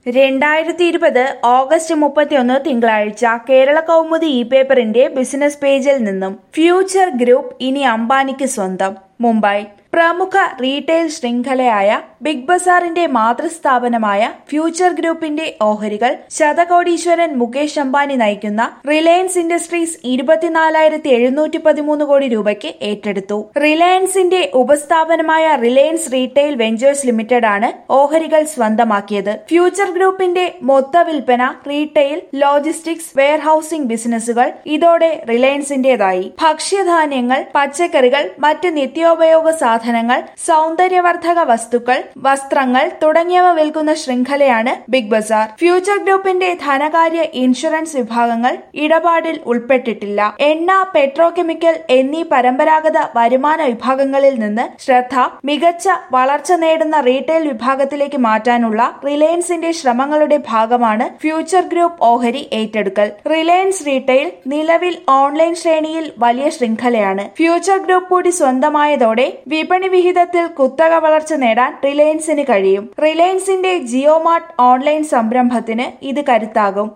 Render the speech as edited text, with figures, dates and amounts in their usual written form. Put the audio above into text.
2020 August 31 തിങ്കളാഴ്ച കേരള കൗമുദി പേപ്പറിന്റെ business പേജിൽ നിന്നും ഫ്യൂച്ചർ ഗ്രൂപ്പ് ഇനി അംബാനിക്ക് സ്വന്തം. മുംബൈ പ്രമുഖ റീറ്റെയിൽ ശൃംഖലയായ ബിഗ് ബസാറിന്റെ മാതൃസ്ഥാപനമായ ഫ്യൂച്ചർ ഗ്രൂപ്പിന്റെ ഓഹരികൾ ശതകോടീശ്വരൻ മുകേഷ് അംബാനി നയിക്കുന്ന റിലയൻസ് ഇൻഡസ്ട്രീസ് 24,713 കോടി രൂപയ്ക്ക് ഏറ്റെടുത്തു. റിലയൻസിന്റെ ഉപസ്ഥാപനമായ റിലയൻസ് റീറ്റെയിൽ വെഞ്ചേഴ്സ് ലിമിറ്റഡ് ആണ് ഓഹരികൾ സ്വന്തമാക്കിയത്. ഫ്യൂച്ചർ ഗ്രൂപ്പിന്റെ മൊത്ത വിൽപ്പന, റീറ്റെയിൽ, ലോജിസ്റ്റിക്സ്, വെയർഹൌസിംഗ് ബിസിനസ്സുകൾ ഇതോടെ റിലയൻസിന്റേതായി. ഭക്ഷ്യധാന്യങ്ങൾ, പച്ചക്കറികൾ, മറ്റ് നിത്യോപയോഗ സാധനങ്ങൾ, സൗന്ദര്യവർദ്ധക വസ്തുക്കൾ, വസ്ത്രങ്ങൾ തുടങ്ങിയവ വിൽക്കുന്ന ശൃംഖലയാണ് ബിഗ് ബസാർ. ഫ്യൂച്ചർ ഗ്രൂപ്പിന്റെ ധനകാര്യ, ഇൻഷുറൻസ് വിഭാഗങ്ങൾ ഇടപാടിൽ ഉൾപ്പെട്ടിട്ടില്ല. എണ്ണ, പെട്രോകെമിക്കൽ എന്നീ പരമ്പരാഗത വരുമാന വിഭാഗങ്ങളിൽ നിന്ന് ശ്രദ്ധ മികച്ച വളർച്ച നേടുന്ന റീറ്റെയിൽ വിഭാഗത്തിലേക്ക് മാറ്റാനുള്ള റിലയൻസിന്റെ ശ്രമങ്ങളുടെ ഭാഗമാണ് ഫ്യൂച്ചർ ഗ്രൂപ്പ് ഓഹരി ഏറ്റെടുക്കൽ. റിലയൻസ് റീറ്റെയിൽ നിലവിൽ ഓൺലൈൻ ശ്രേണിയിൽ വലിയ ശൃംഖലയാണ്. ഫ്യൂച്ചർ ഗ്രൂപ്പ് കൂടി സ്വന്തമായതോടെ വിപണി വിഹിതത്തിൽ കുത്തക വളർച്ച നേടാൻ റിലയൻസിന് കഴിയും. റിലയൻസിന്റെ ജിയോ മാർട്ട് ഓൺലൈൻ സംരംഭത്തിന് ഇത് കരുത്താകും.